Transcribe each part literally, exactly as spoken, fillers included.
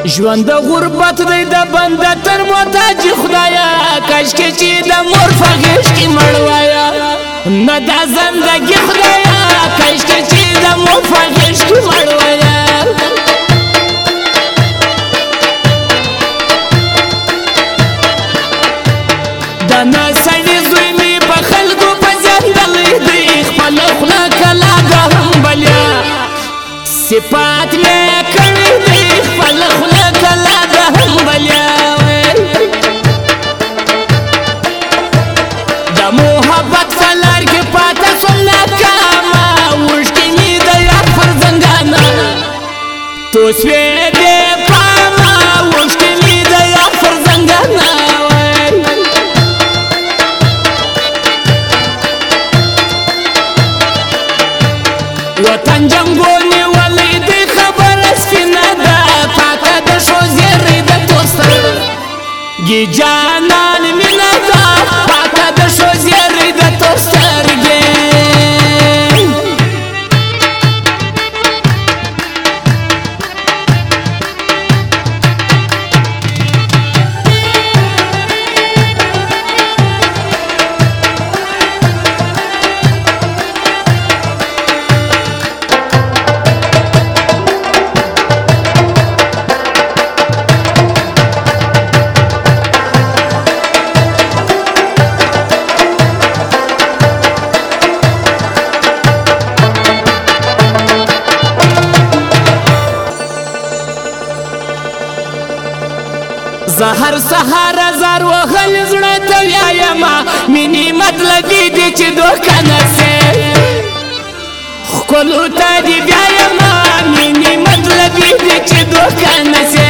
ژوند د غربت دی د بنده تر محتاج خدایا کاشکې چې د مور په غېږ کې مړ وایا نه دا زندګي خدایا کاشکې چې د مور په غېږ کې مړ وایا د ناسړي زوی مې په خلکو په ځنګلی دی خپله خوله کلا د هم بلیا صفات مې کړی دی خپله خوله کلا د هم بلیا د محبت په لار کې پاته سوم ناکامه اوښکې مې د یاد پر زنګانه تو سوې بې پامه اوښکې مې د یاد پر زنګانه وطن جنګونې ولې دې خبره سپینه ده پاته د شو زیری د توستر ګي جانان مینه ده پاته د شو زیری د توسترګې زهر سهار زار وهل زړه ته ویایمه مینې مطلبي دي چې دوکه نه سې ښکلو ته دې بیایمه مینې مطلبي دي چې دوکه نه سې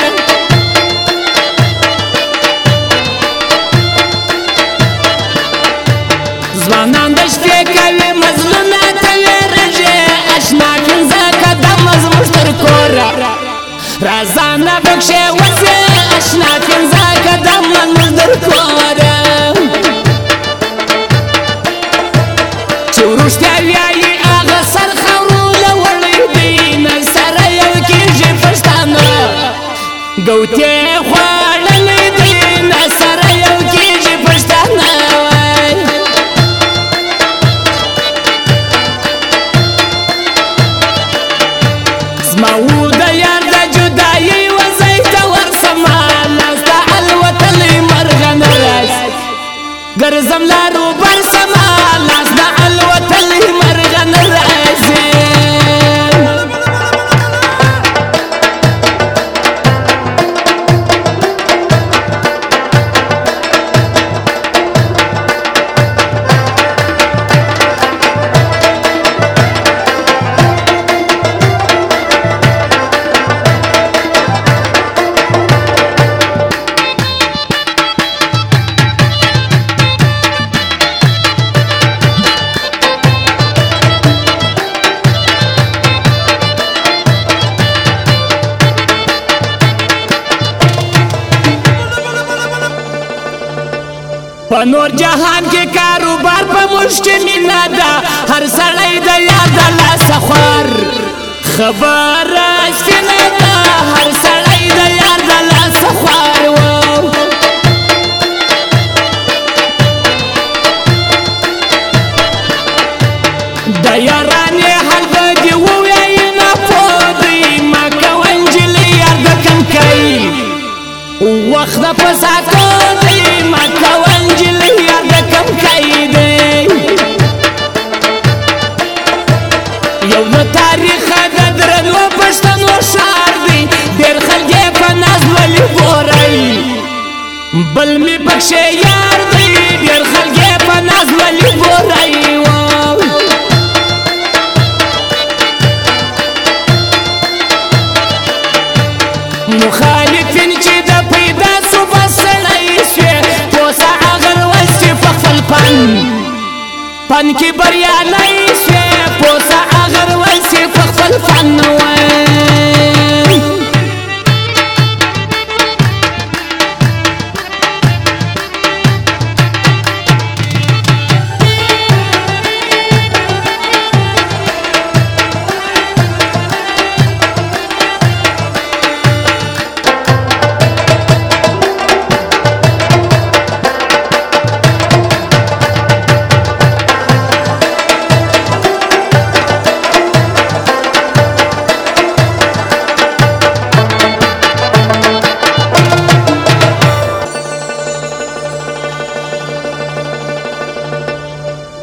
ځوانان د شپې کوي مزلونه ته ویرېږي اشنا پنځه قدمه زموږ تر کوره رازانه پکښې وځې اشنا پنځه قدمه زموږ در کوره چې وروښتیا وایي هغه سر خاورونه وړی دی نه سره یو کېږي پښتانه ګوتې خوړلی دی نه سره یو کېږي پښتانه زما و د یار د جدایي وزۍ ته ورسمه لاس ته الوتلی مرغه نه راځي ګرځم لارو بر سمه لاس ته الوتلی مرغه نه راځي په نور جهان کې کاروبار په مشکل نه ده هر سړی د یار د لاسه خوار خبره سپینه ده هر سړی د یار د لاسه خوار و د یارانې حال به دې ووایي نه پوه دی مه کوه نجلۍ یار د کم کوي وخت د په ساتو دی مه کوه نجلۍ یار د کم کوي دی یو د تاریخه د درنو پښتنو ښار دی ډېر خلک یې په ناز لولي ګورئ بل مې پکښې یار دی ډېر خلک یې په ناز لولي ګورئ مخالفین چې د پیدا سو بسړی شوې پوسه اغر وسې په خپل پن پن کې بریالی شوې پوسه اغر وسې په خپل فن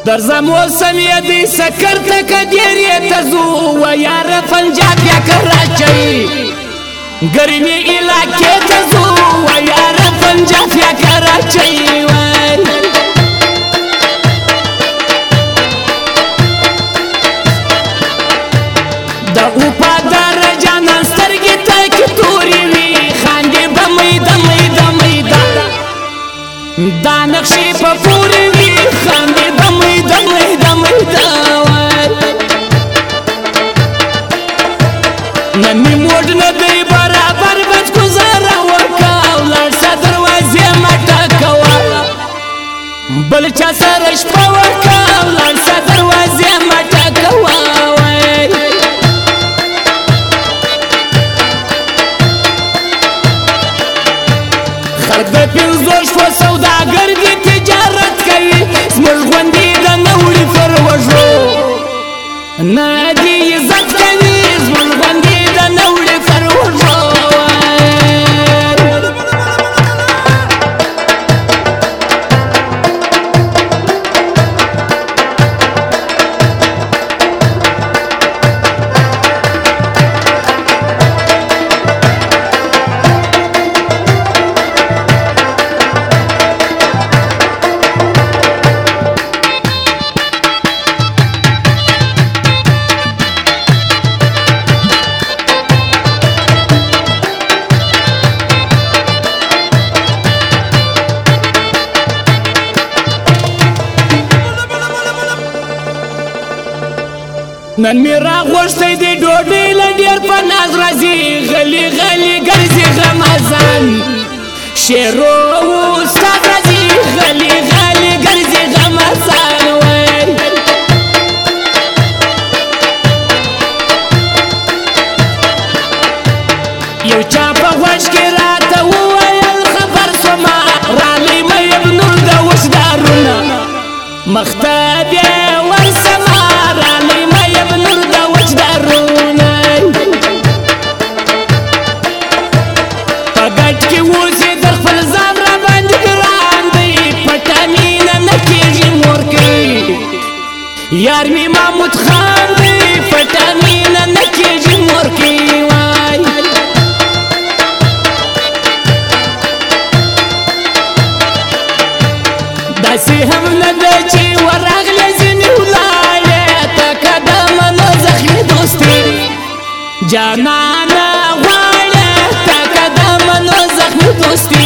درځم اوسم یې دی سکر ته که ډېرې ته ځو و یاره پنجاب یا کراچۍ ګرمې علاقې ته ځو و یاره پنجاب یا کراچۍ وای د اوپا درجانه سترګې تکې تورې وي خاندې به میده میده میده دا نقشې په پورې وي خاندې به میده میده میده وای نن مې موډ نه دی برابر بس ګزاره وکړه ولاړ شه دروازې مه ټکوه بل چا سره شپه وکړه ولاړ شه دروازې مه ټکوه خلق د پنځو شپو سوداګر دي تجارت کوي زموږ غوندې د نه وړي پر وږو نه دي عزت کوي زموږ غوندې د نه وړي پر وږو نن می را غوښتی دی ډوډۍ له ډېر په ناز راځي غلی غلی ګرځي غمازان شیرو استاد راځي غلی غلی ګرځي غمازان وای یو چا په غوږ کې راته وویل خبر شومه رالی مې ابنور د وشدارونه مخته بیا ورسمه رالی یار می محمود خان دی پټه مینه نه کېږي مورکۍ وای داسې هم نه ده چې ورغلې ځینې ولاړې ته قدمه نو زخمي دوستي جانانه غواړې ته قدمه نو زخمي دوستي